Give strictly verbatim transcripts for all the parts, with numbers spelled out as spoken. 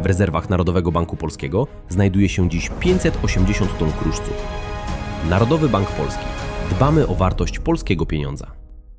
W rezerwach Narodowego Banku Polskiego znajduje się dziś pięćset osiemdziesiąt ton kruszców. Narodowy Bank Polski. Dbamy o wartość polskiego pieniądza.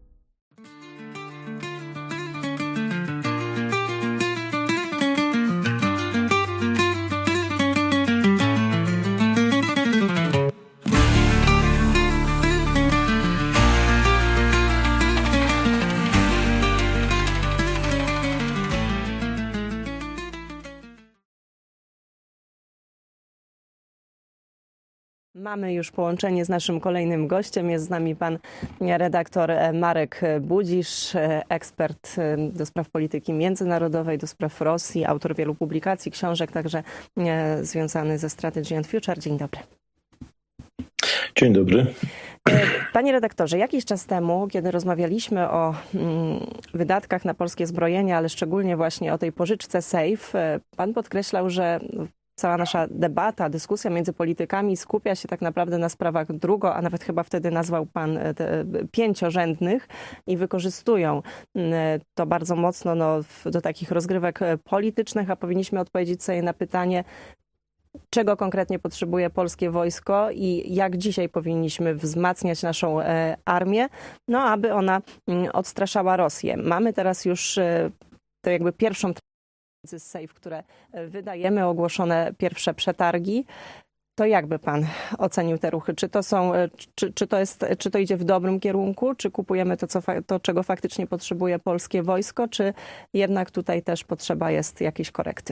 Mamy już połączenie z naszym kolejnym gościem. Jest z nami pan redaktor Marek Budzisz, ekspert do spraw polityki międzynarodowej, do spraw Rosji, autor wielu publikacji, książek, także związany ze Strategy and Future. Dzień dobry. Dzień dobry. Panie redaktorze, jakiś czas temu, kiedy rozmawialiśmy o wydatkach na polskie zbrojenie, ale szczególnie właśnie o tej pożyczce SAFE, pan podkreślał, że cała nasza debata, dyskusja między politykami skupia się tak naprawdę na sprawach drugo, a nawet chyba wtedy nazwał pan te pięciorzędnych i wykorzystują to bardzo mocno no, do takich rozgrywek politycznych, a powinniśmy odpowiedzieć sobie na pytanie, czego konkretnie potrzebuje polskie wojsko i jak dzisiaj powinniśmy wzmacniać naszą armię, no aby ona odstraszała Rosję. Mamy teraz już to jakby pierwszą z SAFE, które wydajemy, ogłoszone pierwsze przetargi. To jakby pan ocenił te ruchy? Czy to są, czy, czy to jest, czy to idzie w dobrym kierunku? Czy kupujemy to, co, to, czego faktycznie potrzebuje polskie wojsko? Czy jednak tutaj też potrzeba jest jakiejś korekty?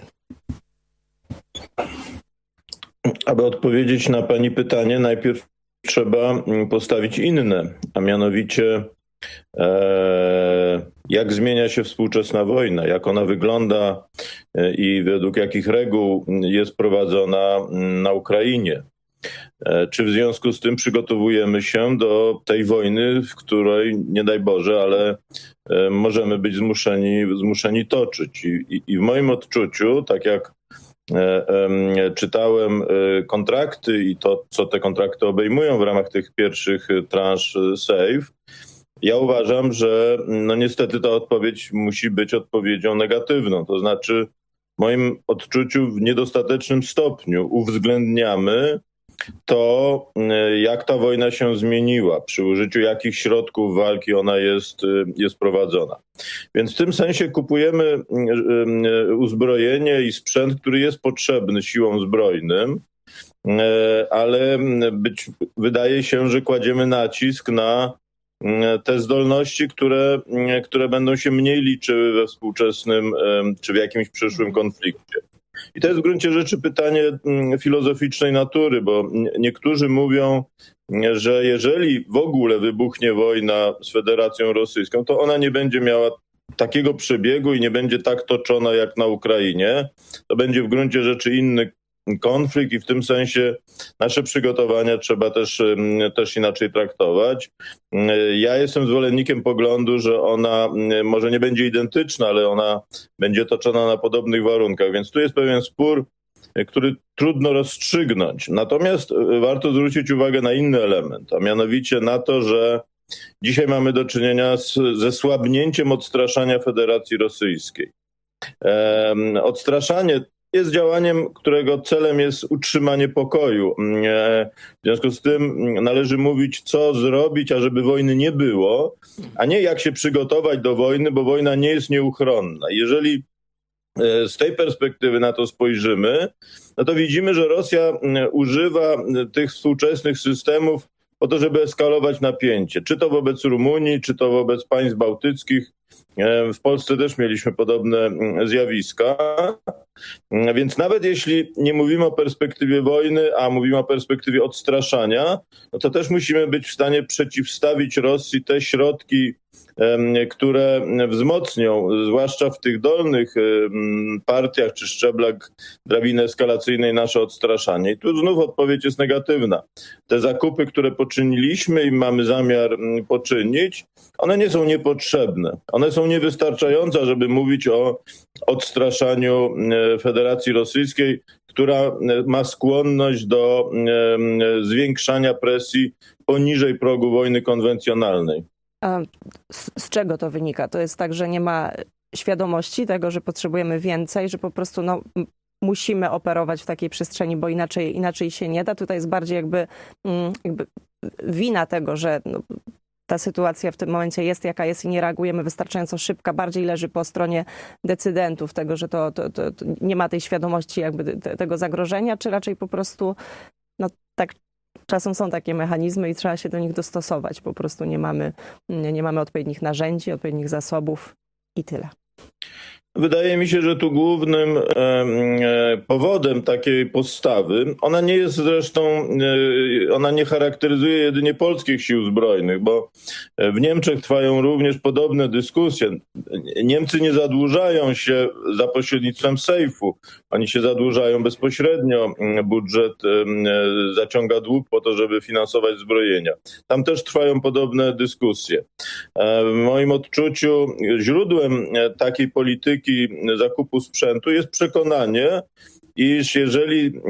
Aby odpowiedzieć na pani pytanie, najpierw trzeba postawić inne, a mianowicie jak zmienia się współczesna wojna, jak ona wygląda i według jakich reguł jest prowadzona na Ukrainie. Czy w związku z tym przygotowujemy się do tej wojny, w której, nie daj Boże, ale możemy być zmuszeni, zmuszeni toczyć. I, i, i w moim odczuciu, tak jak czytałem kontrakty i to, co te kontrakty obejmują w ramach tych pierwszych transz SAFE, ja uważam, że no niestety ta odpowiedź musi być odpowiedzią negatywną. To znaczy, w moim odczuciu w niedostatecznym stopniu uwzględniamy to, jak ta wojna się zmieniła, przy użyciu jakich środków walki ona jest, jest prowadzona. Więc w tym sensie kupujemy uzbrojenie i sprzęt, który jest potrzebny siłom zbrojnym, ale być, wydaje się, że kładziemy nacisk na te zdolności, które, które będą się mniej liczyły we współczesnym czy w jakimś przyszłym konflikcie. I to jest w gruncie rzeczy pytanie filozoficznej natury, bo niektórzy mówią, że jeżeli w ogóle wybuchnie wojna z Federacją Rosyjską, to ona nie będzie miała takiego przebiegu i nie będzie tak toczona jak na Ukrainie. To będzie w gruncie rzeczy inny konflikt i w tym sensie nasze przygotowania trzeba też, też inaczej traktować. Ja jestem zwolennikiem poglądu, że ona może nie będzie identyczna, ale ona będzie toczona na podobnych warunkach, więc tu jest pewien spór, który trudno rozstrzygnąć. Natomiast warto zwrócić uwagę na inny element, a mianowicie na to, że dzisiaj mamy do czynienia z, ze słabnięciem odstraszania Federacji Rosyjskiej. Ehm, odstraszanie jest działaniem, którego celem jest utrzymanie pokoju. W związku z tym należy mówić, co zrobić, ażeby wojny nie było, a nie jak się przygotować do wojny, bo wojna nie jest nieuchronna. Jeżeli z tej perspektywy na to spojrzymy, no to widzimy, że Rosja używa tych współczesnych systemów po to, żeby eskalować napięcie. Czy to wobec Rumunii, czy to wobec państw bałtyckich. W Polsce też mieliśmy podobne zjawiska. Więc nawet jeśli nie mówimy o perspektywie wojny, a mówimy o perspektywie odstraszania, no to też musimy być w stanie przeciwstawić Rosji te środki, które wzmocnią, zwłaszcza w tych dolnych partiach czy szczeblach drabiny eskalacyjnej, nasze odstraszanie. I tu znów odpowiedź jest negatywna. Te zakupy, które poczyniliśmy i mamy zamiar poczynić, one nie są niepotrzebne. One są niewystarczające, żeby mówić o odstraszaniu Federacji Rosyjskiej, która ma skłonność do zwiększania presji poniżej progu wojny konwencjonalnej. A z, z czego to wynika? To jest tak, że nie ma świadomości tego, że potrzebujemy więcej, że po prostu no, musimy operować w takiej przestrzeni, bo inaczej, inaczej się nie da. Tutaj jest bardziej jakby, jakby wina tego, że no, ta sytuacja w tym momencie jest jaka jest i nie reagujemy wystarczająco szybko, bardziej leży po stronie decydentów tego, że to, to, to, to nie ma tej świadomości jakby te, tego zagrożenia, czy raczej po prostu no tak czasem są takie mechanizmy i trzeba się do nich dostosować. Po prostu nie mamy, nie, nie mamy odpowiednich narzędzi, odpowiednich zasobów i tyle. Wydaje mi się, że tu głównym e, powodem takiej postawy, ona nie jest zresztą, e, ona nie charakteryzuje jedynie polskich sił zbrojnych, bo w Niemczech trwają również podobne dyskusje. Niemcy nie zadłużają się za pośrednictwem sejfu, oni się zadłużają bezpośrednio, budżet e, zaciąga dług po to, żeby finansować zbrojenia. Tam też trwają podobne dyskusje. E, w moim odczuciu źródłem takiej polityki zakupu sprzętu jest przekonanie, iż jeżeli e,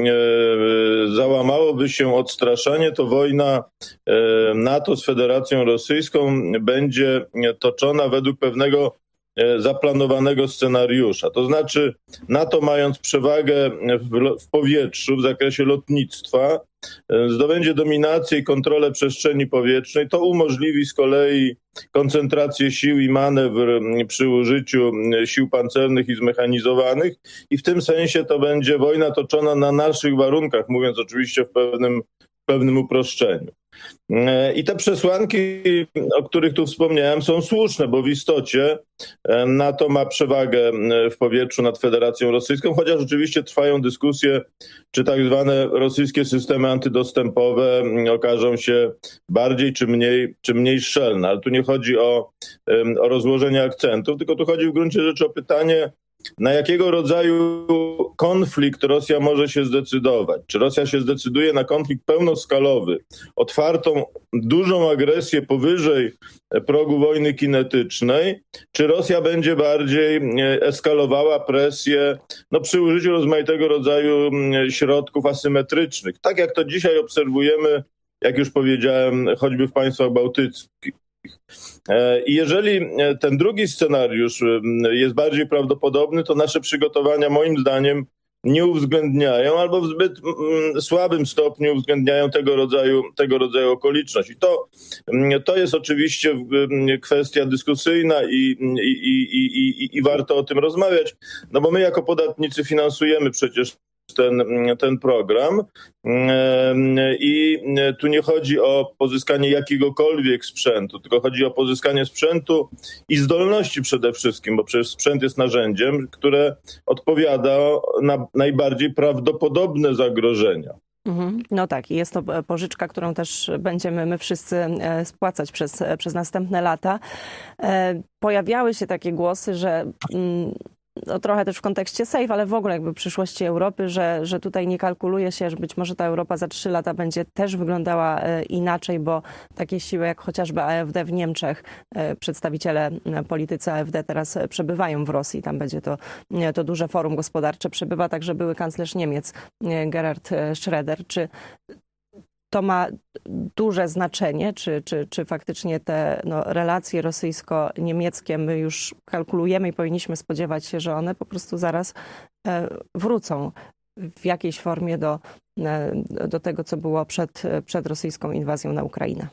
załamałoby się odstraszanie, to wojna e, NATO z Federacją Rosyjską będzie toczona według pewnego e, zaplanowanego scenariusza. To znaczy NATO, mając przewagę w, w powietrzu w zakresie lotnictwa, e, zdobędzie dominację i kontrolę przestrzeni powietrznej. To umożliwi z kolei koncentrację sił i manewr przy użyciu sił pancernych i zmechanizowanych i w tym sensie to będzie wojna toczona na naszych warunkach, mówiąc oczywiście w pewnym, w pewnym uproszczeniu. I te przesłanki, o których tu wspomniałem, są słuszne, bo w istocie NATO ma przewagę w powietrzu nad Federacją Rosyjską, chociaż oczywiście trwają dyskusje, czy tak zwane rosyjskie systemy antydostępowe okażą się bardziej czy mniej, czy mniej szczelne. Ale tu nie chodzi o, o rozłożenie akcentów, tylko tu chodzi w gruncie rzeczy o pytanie, na jakiego rodzaju konflikt Rosja może się zdecydować? Czy Rosja się zdecyduje na konflikt pełnoskalowy, otwartą, dużą agresję powyżej progu wojny kinetycznej? Czy Rosja będzie bardziej eskalowała presję no, przy użyciu rozmaitego rodzaju środków asymetrycznych? Tak jak to dzisiaj obserwujemy, jak już powiedziałem, choćby w państwach bałtyckich. I jeżeli ten drugi scenariusz jest bardziej prawdopodobny, to nasze przygotowania moim zdaniem nie uwzględniają albo w zbyt słabym stopniu uwzględniają tego rodzaju, tego rodzaju okoliczność. I to, to jest oczywiście kwestia dyskusyjna i, i, i, i, i warto o tym rozmawiać, no bo my jako podatnicy finansujemy przecież ten, ten program i tu nie chodzi o pozyskanie jakiegokolwiek sprzętu, tylko chodzi o pozyskanie sprzętu i zdolności przede wszystkim, bo przecież sprzęt jest narzędziem, które odpowiada na najbardziej prawdopodobne zagrożenia. No tak, i jest to pożyczka, którą też będziemy my wszyscy spłacać przez, przez następne lata. Pojawiały się takie głosy, że no trochę też w kontekście safe, ale w ogóle jakby przyszłości Europy, że, że tutaj nie kalkuluje się, że być może ta Europa za trzy lata będzie też wyglądała inaczej, bo takie siły jak chociażby A F D w Niemczech, przedstawiciele politycy A F D teraz przebywają w Rosji, tam będzie to, to duże forum gospodarcze, przebywa także były kanclerz Niemiec Gerhard Schröder. Czy to ma duże znaczenie, czy, czy, czy faktycznie te no, relacje rosyjsko-niemieckie my już kalkulujemy i powinniśmy spodziewać się, że one po prostu zaraz e, wrócą w jakiejś formie do, e, do tego, co było przed, przed rosyjską inwazją na Ukrainę?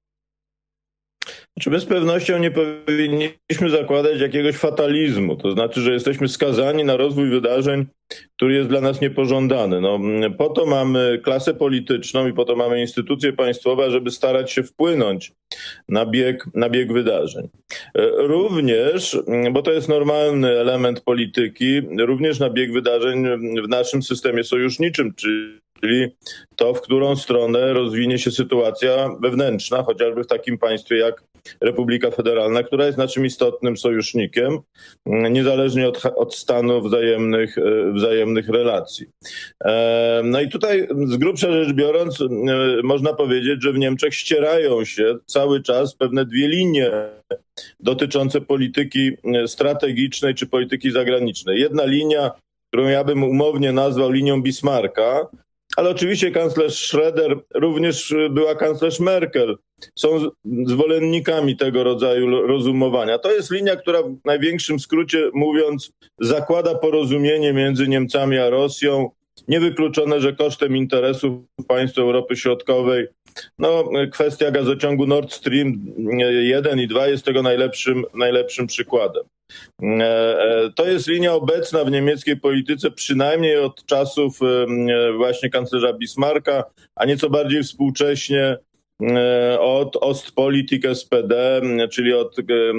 Czy bez pewnością nie powinniśmy zakładać jakiegoś fatalizmu, to znaczy, że jesteśmy skazani na rozwój wydarzeń, który jest dla nas niepożądany. No, po to mamy klasę polityczną i po to mamy instytucje państwowe, żeby starać się wpłynąć na bieg, na bieg wydarzeń. Również, bo to jest normalny element polityki, również na bieg wydarzeń w naszym systemie sojuszniczym, czyli to, w którą stronę rozwinie się sytuacja wewnętrzna, chociażby w takim państwie jak Republika Federalna, która jest naszym istotnym sojusznikiem, niezależnie od, od stanu wzajemnych, wzajemnych relacji. No i tutaj z grubsza rzecz biorąc, można powiedzieć, że w Niemczech ścierają się cały czas pewne dwie linie dotyczące polityki strategicznej czy polityki zagranicznej. Jedna linia, którą ja bym umownie nazwał linią Bismarcka, ale oczywiście kanclerz Schroeder, również była kanclerz Merkel, są zwolennikami tego rodzaju rozumowania. To jest linia, która w największym skrócie mówiąc zakłada porozumienie między Niemcami a Rosją. Niewykluczone, że kosztem interesów państw Europy Środkowej. No, kwestia gazociągu Nord Stream jeden i dwa jest tego najlepszym, najlepszym przykładem. To jest linia obecna w niemieckiej polityce przynajmniej od czasów właśnie kanclerza Bismarcka, a nieco bardziej współcześnie od Ostpolitik S P D, czyli od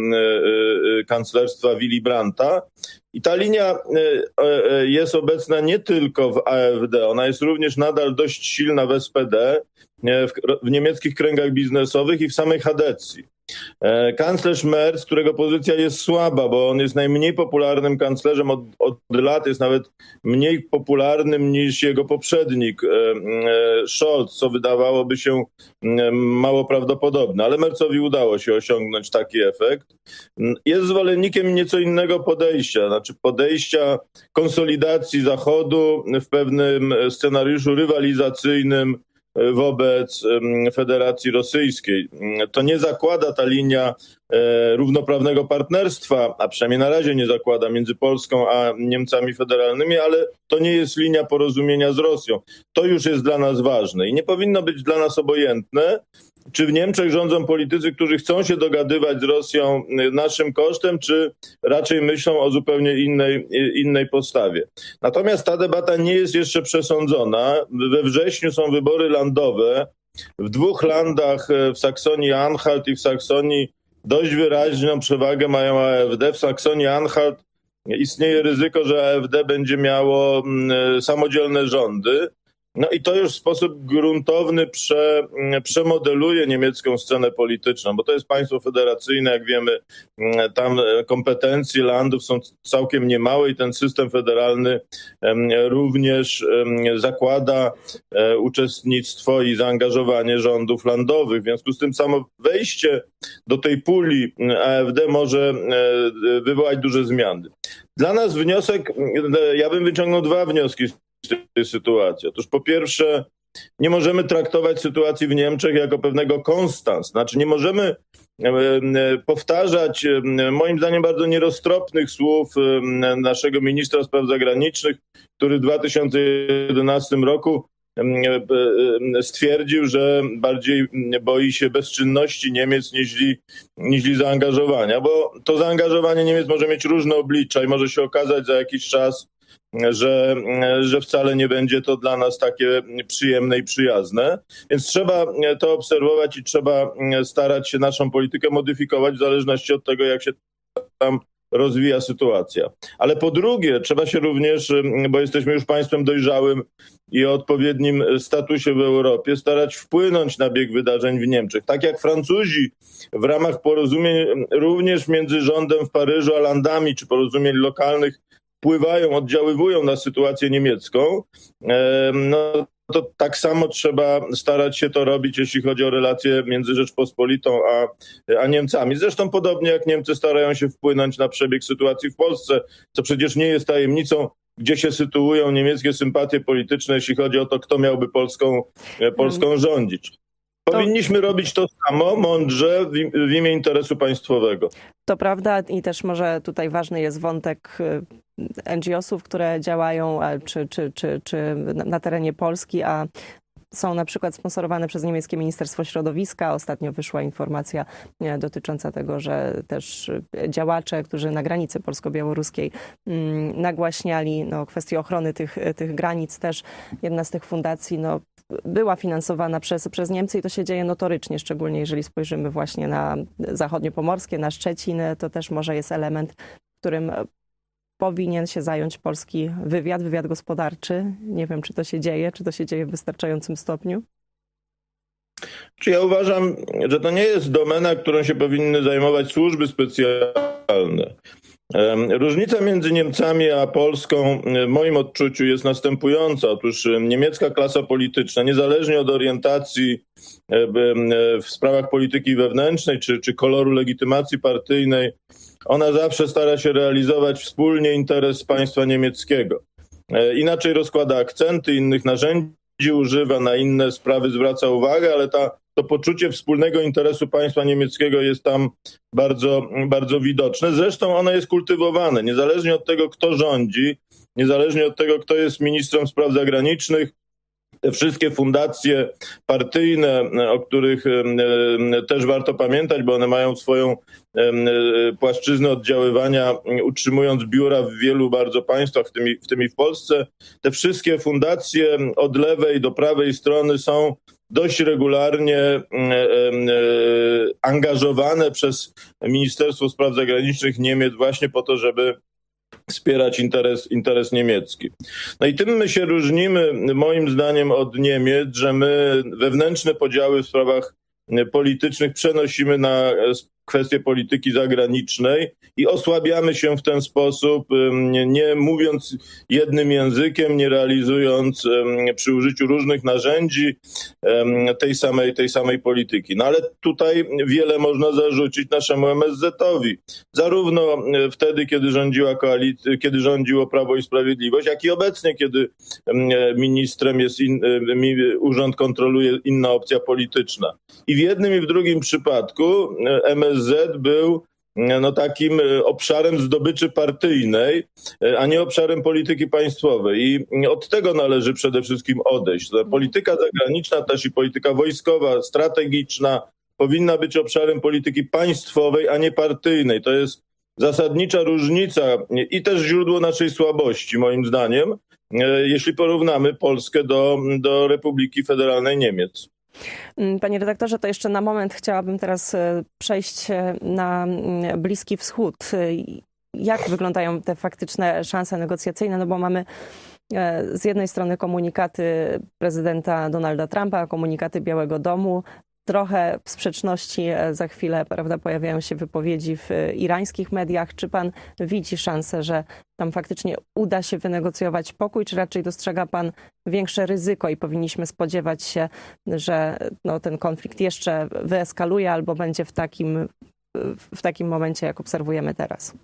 kanclerstwa Willy Brandta. I ta linia jest obecna nie tylko w A F D, ona jest również nadal dość silna w S P D, w, w niemieckich kręgach biznesowych i w samej Chadecji. Kanclerz Merz, którego pozycja jest słaba, bo on jest najmniej popularnym kanclerzem od, od lat, jest nawet mniej popularnym niż jego poprzednik Scholz, co wydawałoby się mało prawdopodobne, ale Merzowi udało się osiągnąć taki efekt. Jest zwolennikiem nieco innego podejścia, znaczy podejścia konsolidacji Zachodu w pewnym scenariuszu rywalizacyjnym wobec Federacji Rosyjskiej. To nie zakłada ta linia równoprawnego partnerstwa, a przynajmniej na razie nie zakłada między Polską a Niemcami federalnymi, ale to nie jest linia porozumienia z Rosją. To już jest dla nas ważne i nie powinno być dla nas obojętne, czy w Niemczech rządzą politycy, którzy chcą się dogadywać z Rosją naszym kosztem, czy raczej myślą o zupełnie innej, innej postawie. Natomiast ta debata nie jest jeszcze przesądzona. We wrześniu są wybory landowe. W dwóch landach, w Saksonii-Anhalt i w Saksonii, dość wyraźną przewagę mają A F D. W Saksonii-Anhalt istnieje ryzyko, że A F D będzie miało samodzielne rządy. No i to już w sposób gruntowny prze, przemodeluje niemiecką scenę polityczną, bo to jest państwo federacyjne, jak wiemy, tam kompetencje landów są całkiem niemałe i ten system federalny również zakłada uczestnictwo i zaangażowanie rządów landowych. W związku z tym samo wejście do tej puli A F D może wywołać duże zmiany. Dla nas wniosek, ja bym wyciągnął dwa wnioski z tej sytuacji. Otóż po pierwsze, nie możemy traktować sytuacji w Niemczech jako pewnego konstans. Znaczy nie możemy powtarzać moim zdaniem bardzo nieroztropnych słów naszego ministra spraw zagranicznych, który w dwa tysiące jedenastym roku stwierdził, że bardziej boi się bezczynności Niemiec niźli, niźli zaangażowania, bo to zaangażowanie Niemiec może mieć różne oblicza i może się okazać za jakiś czas, że, że wcale nie będzie to dla nas takie przyjemne i przyjazne. Więc trzeba to obserwować i trzeba starać się naszą politykę modyfikować w zależności od tego, jak się tam rozwija sytuacja. Ale po drugie, trzeba się również, bo jesteśmy już państwem dojrzałym i o odpowiednim statusie w Europie, starać wpłynąć na bieg wydarzeń w Niemczech. Tak jak Francuzi w ramach porozumień również między rządem w Paryżu a landami, czy porozumień lokalnych wpływają, oddziaływują na sytuację niemiecką, no to tak samo trzeba starać się to robić, jeśli chodzi o relacje między Rzeczpospolitą a, a Niemcami. Zresztą podobnie jak Niemcy starają się wpłynąć na przebieg sytuacji w Polsce, co przecież nie jest tajemnicą, gdzie się sytuują niemieckie sympatie polityczne, jeśli chodzi o to, kto miałby Polską, Polską rządzić. Powinniśmy robić to samo, mądrze, w imię interesu państwowego. To prawda i też może tutaj ważny jest wątek N G O sów, które działają czy, czy, czy, czy na terenie Polski, a są na przykład sponsorowane przez niemieckie Ministerstwo Środowiska. Ostatnio wyszła informacja dotycząca tego, że też działacze, którzy na granicy polsko-białoruskiej nagłaśniali no, kwestię ochrony tych, tych granic. Też jedna z tych fundacji no, była finansowana przez, przez Niemcy i to się dzieje notorycznie, szczególnie jeżeli spojrzymy właśnie na zachodniopomorskie, na Szczecin, to też może jest element, którym powinien się zająć polski wywiad, wywiad gospodarczy. Nie wiem, czy to się dzieje, czy to się dzieje w wystarczającym stopniu. Czy ja uważam, że to nie jest domena, którą się powinny zajmować służby specjalne. Różnica między Niemcami a Polską w moim odczuciu jest następująca. Otóż niemiecka klasa polityczna, niezależnie od orientacji w sprawach polityki wewnętrznej czy, czy koloru legitymacji partyjnej, ona zawsze stara się realizować wspólnie interes państwa niemieckiego. Inaczej rozkłada akcenty, innych narzędzi używa, na inne sprawy zwraca uwagę, ale ta, to poczucie wspólnego interesu państwa niemieckiego jest tam bardzo, bardzo widoczne. Zresztą ono jest kultywowane, niezależnie od tego, kto rządzi, niezależnie od tego, kto jest ministrem spraw zagranicznych. Te wszystkie fundacje partyjne, o których też warto pamiętać, bo one mają swoją płaszczyznę oddziaływania, utrzymując biura w wielu bardzo państwach, w tym, w tym i w Polsce. Te wszystkie fundacje od lewej do prawej strony są dość regularnie angażowane przez Ministerstwo Spraw Zagranicznych Niemiec właśnie po to, żeby wspierać interes, interes niemiecki. No i tym my się różnimy, moim zdaniem, od Niemiec, że my wewnętrzne podziały w sprawach politycznych przenosimy na kwestie polityki zagranicznej i osłabiamy się w ten sposób, nie, nie mówiąc jednym językiem, nie realizując przy użyciu różnych narzędzi tej samej, tej samej polityki. No ale tutaj wiele można zarzucić naszemu M S Z-owi. Zarówno wtedy, kiedy rządziła koalicja, kiedy rządziło Prawo i Sprawiedliwość, jak i obecnie, kiedy ministrem jest in, urząd kontroluje inna opcja polityczna. I w jednym i w drugim przypadku M S Z był no, takim obszarem zdobyczy partyjnej, a nie obszarem polityki państwowej. I od tego należy przede wszystkim odejść. Polityka zagraniczna, też i polityka wojskowa, strategiczna powinna być obszarem polityki państwowej, a nie partyjnej. To jest zasadnicza różnica i też źródło naszej słabości, moim zdaniem, jeśli porównamy Polskę do, do Republiki Federalnej Niemiec. Panie redaktorze, to jeszcze na moment chciałabym teraz przejść na Bliski Wschód. Jak wyglądają te faktyczne szanse negocjacyjne? No bo mamy z jednej strony komunikaty prezydenta Donalda Trumpa, komunikaty Białego Domu. Trochę w sprzeczności za chwilę, prawda, pojawiają się wypowiedzi w irańskich mediach. Czy pan widzi szansę, że tam faktycznie uda się wynegocjować pokój, czy raczej dostrzega pan większe ryzyko i powinniśmy spodziewać się, że no, ten konflikt jeszcze wyeskaluje albo będzie w takim, w takim momencie, jak obserwujemy teraz?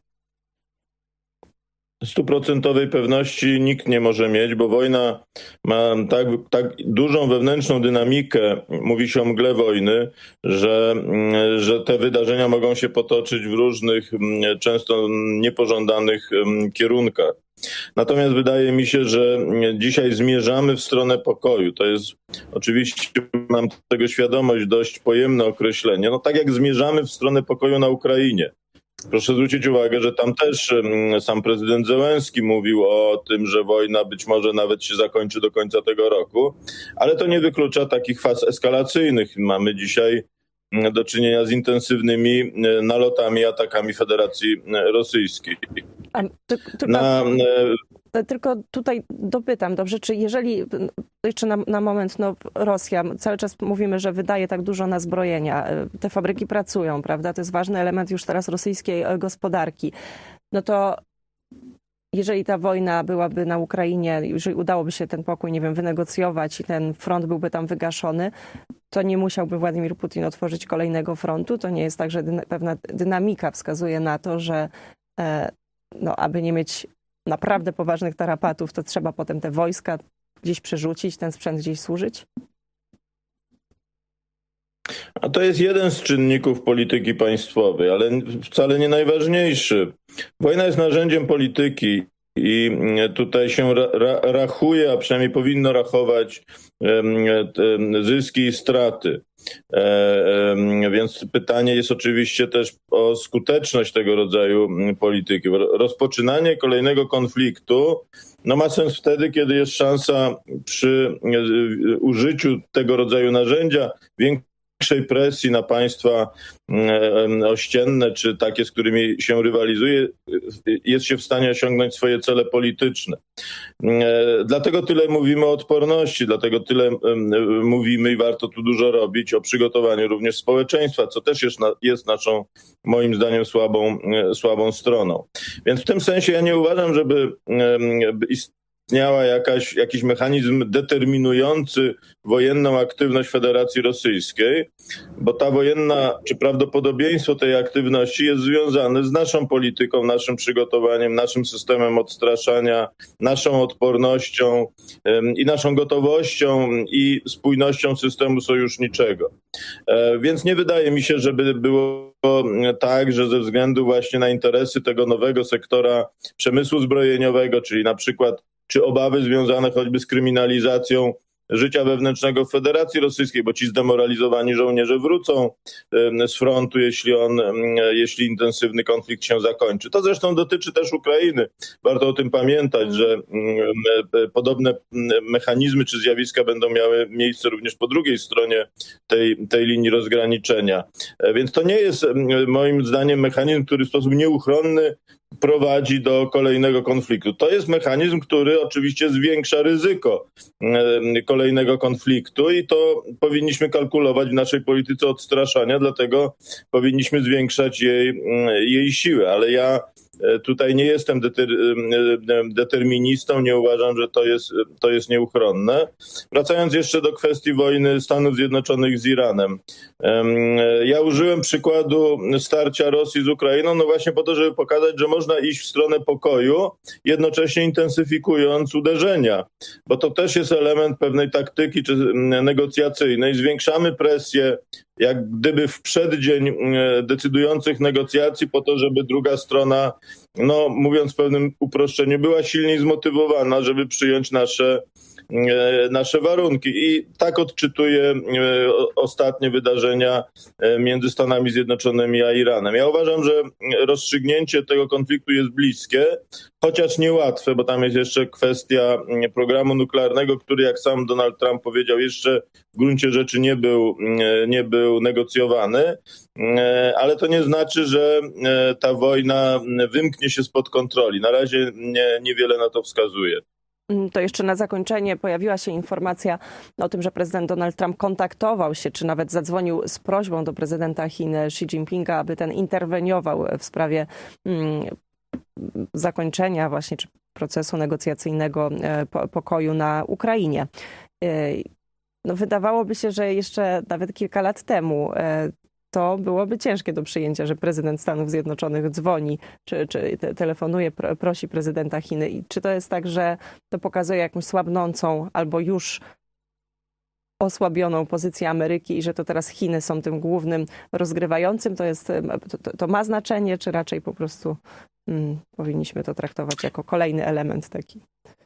Stuprocentowej pewności nikt nie może mieć, bo wojna ma tak, tak dużą wewnętrzną dynamikę, mówi się o mgle wojny, że, że te wydarzenia mogą się potoczyć w różnych, często niepożądanych kierunkach. Natomiast wydaje mi się, że dzisiaj zmierzamy w stronę pokoju. To jest oczywiście, mam tego świadomość, dość pojemne określenie. No tak jak zmierzamy w stronę pokoju na Ukrainie. Proszę zwrócić uwagę, że tam też sam prezydent Zełenski mówił o tym, że wojna być może nawet się zakończy do końca tego roku, ale to nie wyklucza takich faz eskalacyjnych. Mamy dzisiaj do czynienia z intensywnymi nalotami, atakami Federacji Rosyjskiej. A, ty, ty, Na, Tylko tutaj dopytam, dobrze, czy jeżeli, jeszcze na, na moment, no Rosja, cały czas mówimy, że wydaje tak dużo na zbrojenia, te fabryki pracują, prawda, to jest ważny element już teraz rosyjskiej gospodarki, no to jeżeli ta wojna byłaby na Ukrainie, jeżeli udałoby się ten pokój, nie wiem, wynegocjować i ten front byłby tam wygaszony, to nie musiałby Władimir Putin otworzyć kolejnego frontu, to nie jest tak, że dyna, pewna dynamika wskazuje na to, że e, no, aby nie mieć naprawdę poważnych tarapatów, to trzeba potem te wojska gdzieś przerzucić, ten sprzęt gdzieś służyć? A to jest jeden z czynników polityki państwowej, ale wcale nie najważniejszy. Wojna jest narzędziem polityki i tutaj się ra- ra- rachuje, a przynajmniej powinno rachować zyski i straty. Więc pytanie jest oczywiście też o skuteczność tego rodzaju polityki. Rozpoczynanie kolejnego konfliktu no ma sens wtedy, kiedy jest szansa przy użyciu tego rodzaju narzędzia większej presji na państwa ościenne, czy takie, z którymi się rywalizuje, jest się w stanie osiągnąć swoje cele polityczne. Dlatego tyle mówimy o odporności, dlatego tyle mówimy i warto tu dużo robić o przygotowaniu również społeczeństwa, co też jest, na, jest naszą, moim zdaniem, słabą, słabą stroną. Więc w tym sensie ja nie uważam, żeby istniała jakaś, jakiś mechanizm determinujący wojenną aktywność Federacji Rosyjskiej, bo ta wojenna, czy prawdopodobieństwo tej aktywności jest związane z naszą polityką, naszym przygotowaniem, naszym systemem odstraszania, naszą odpornością i naszą gotowością i spójnością systemu sojuszniczego. Więc nie wydaje mi się, żeby było tak, że ze względu właśnie na interesy tego nowego sektora przemysłu zbrojeniowego, czyli na przykład czy obawy związane choćby z kryminalizacją życia wewnętrznego w Federacji Rosyjskiej, bo ci zdemoralizowani żołnierze wrócą z frontu, jeśli on, jeśli intensywny konflikt się zakończy. To zresztą dotyczy też Ukrainy. Warto o tym pamiętać, że podobne mechanizmy czy zjawiska będą miały miejsce również po drugiej stronie tej, tej linii rozgraniczenia. Więc to nie jest moim zdaniem mechanizm, który w sposób nieuchronny prowadzi do kolejnego konfliktu. To jest mechanizm, który oczywiście zwiększa ryzyko kolejnego konfliktu i to powinniśmy kalkulować w naszej polityce odstraszania, dlatego powinniśmy zwiększać jej, jej siłę, ale ja tutaj nie jestem deter, deterministą, nie uważam, że to jest, to jest nieuchronne. Wracając jeszcze do kwestii wojny Stanów Zjednoczonych z Iranem. Ja użyłem przykładu starcia Rosji z Ukrainą, no właśnie po to, żeby pokazać, że można iść w stronę pokoju, jednocześnie intensyfikując uderzenia, bo to też jest element pewnej taktyki czy negocjacyjnej. Zwiększamy presję jak gdyby w przeddzień decydujących negocjacji po to, żeby druga strona, no mówiąc w pewnym uproszczeniu, była silniej zmotywowana, żeby przyjąć nasze, nasze warunki. I tak odczytuję ostatnie wydarzenia między Stanami Zjednoczonymi a Iranem. Ja uważam, że rozstrzygnięcie tego konfliktu jest bliskie, chociaż niełatwe, bo tam jest jeszcze kwestia programu nuklearnego, który, jak sam Donald Trump powiedział, jeszcze w gruncie rzeczy nie był, nie był negocjowany, ale to nie znaczy, że ta wojna wymknie się spod kontroli. Na razie nie, niewiele na to wskazuje. To jeszcze na zakończenie pojawiła się informacja o tym, że prezydent Donald Trump kontaktował się, czy nawet zadzwonił z prośbą do prezydenta Chin Xi Jinpinga, aby ten interweniował w sprawie mm, zakończenia właśnie czy procesu negocjacyjnego po, pokoju na Ukrainie. No, wydawałoby się, że jeszcze nawet kilka lat temu to byłoby ciężkie do przyjęcia, że prezydent Stanów Zjednoczonych dzwoni, czy, czy te, telefonuje, pro, prosi prezydenta Chin. I czy to jest tak, że to pokazuje jakąś słabnącą albo już osłabioną pozycję Ameryki i że to teraz Chiny są tym głównym rozgrywającym? To, jest, to, to ma znaczenie, czy raczej po prostu hmm, powinniśmy to traktować jako kolejny element taki?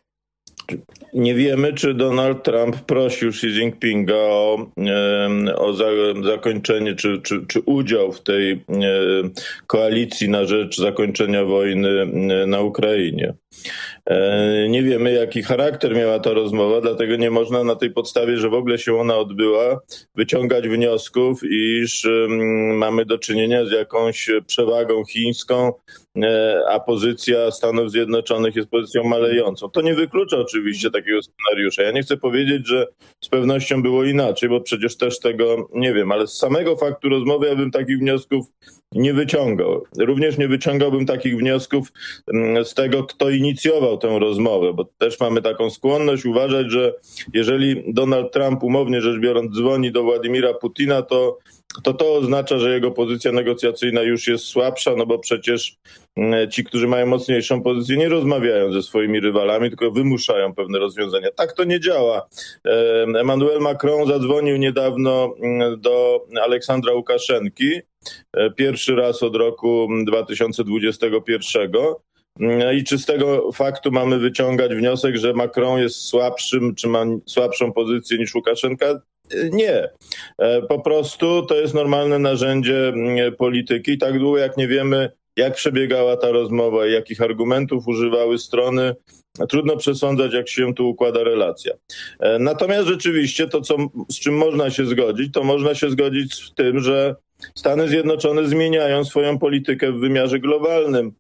Nie wiemy, czy Donald Trump prosił Xi Jinpinga o, o za, zakończenie, czy, czy, czy udział w tej koalicji na rzecz zakończenia wojny na Ukrainie. Nie wiemy, jaki charakter miała ta rozmowa, dlatego nie można na tej podstawie, że w ogóle się ona odbyła, wyciągać wniosków, iż mamy do czynienia z jakąś przewagą chińską, a pozycja Stanów Zjednoczonych jest pozycją malejącą. To nie wyklucza oczywiście takiego scenariusza. Ja nie chcę powiedzieć, że z pewnością było inaczej, bo przecież też tego nie wiem, ale z samego faktu rozmowy ja bym takich wniosków nie wyciągał. Również nie wyciągałbym takich wniosków z tego, kto inicjował tę rozmowę, bo też mamy taką skłonność uważać, że jeżeli Donald Trump, umownie rzecz biorąc, dzwoni do Władimira Putina, to to to oznacza, że jego pozycja negocjacyjna już jest słabsza, no bo przecież ci, którzy mają mocniejszą pozycję, nie rozmawiają ze swoimi rywalami, tylko wymuszają pewne rozwiązania. Tak to nie działa. Emmanuel Macron zadzwonił niedawno do Aleksandra Łukaszenki, pierwszy raz od roku dwa tysiące dwudziestego pierwszego. I czy z tego faktu mamy wyciągać wniosek, że Macron jest słabszym, czy ma słabszą pozycję niż Łukaszenka? Nie. Po prostu to jest normalne narzędzie polityki. Tak długo jak nie wiemy, jak przebiegała ta rozmowa i jakich argumentów używały strony, trudno przesądzać, jak się tu układa relacja. Natomiast rzeczywiście to, co, z czym można się zgodzić, to można się zgodzić z tym, że Stany Zjednoczone zmieniają swoją politykę w wymiarze globalnym.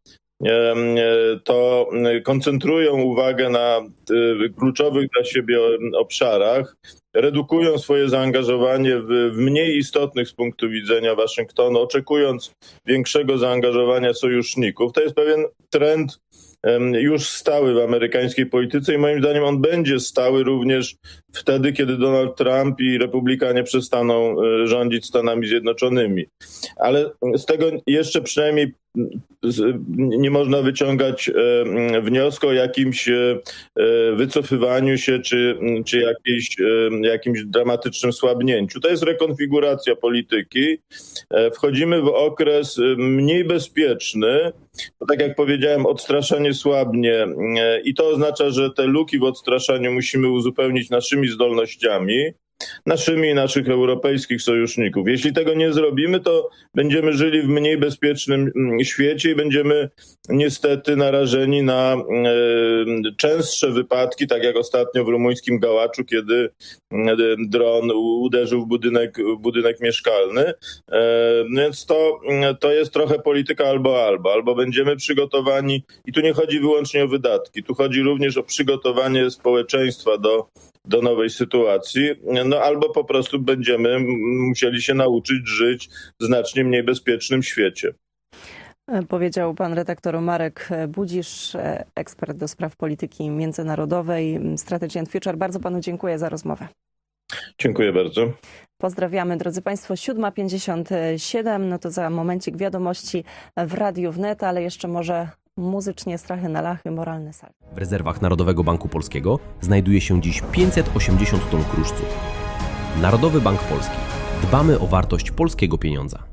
To koncentrują uwagę na kluczowych dla siebie obszarach, redukują swoje zaangażowanie w, w mniej istotnych z punktu widzenia Waszyngtonu, oczekując większego zaangażowania sojuszników. To jest pewien trend już stały w amerykańskiej polityce i moim zdaniem on będzie stały również wtedy, kiedy Donald Trump i republikanie przestaną rządzić Stanami Zjednoczonymi. Ale z tego jeszcze przynajmniej nie można wyciągać wniosku o jakimś wycofywaniu się czy, czy jakiejś, jakimś dramatycznym słabnięciu. To jest rekonfiguracja polityki. Wchodzimy w okres mniej bezpieczny. Bo tak jak powiedziałem, odstraszanie słabnie i to oznacza, że te luki w odstraszaniu musimy uzupełnić naszymi zdolnościami, naszymi i naszych europejskich sojuszników. Jeśli tego nie zrobimy, to będziemy żyli w mniej bezpiecznym świecie i będziemy niestety narażeni na częstsze wypadki, tak jak ostatnio w rumuńskim Gałaczu, kiedy dron uderzył w budynek, w budynek mieszkalny. Więc to, to jest trochę polityka albo albo. Albo będziemy przygotowani, i tu nie chodzi wyłącznie o wydatki, tu chodzi również o przygotowanie społeczeństwa do do nowej sytuacji, no albo po prostu będziemy musieli się nauczyć żyć w znacznie mniej bezpiecznym świecie. Powiedział pan redaktor Marek Budzisz, ekspert do spraw polityki międzynarodowej, Strategy and Future. Bardzo panu dziękuję za rozmowę. Dziękuję bardzo. Pozdrawiamy, drodzy państwo. siódma pięćdziesiąt siedem, no to za momencik wiadomości w Radiu Wnet, ale jeszcze może muzycznie Strachy na lachy, moralne salwy. W rezerwach Narodowego Banku Polskiego znajduje się dziś pięćset osiemdziesiąt ton kruszców. Narodowy Bank Polski. Dbamy o wartość polskiego pieniądza.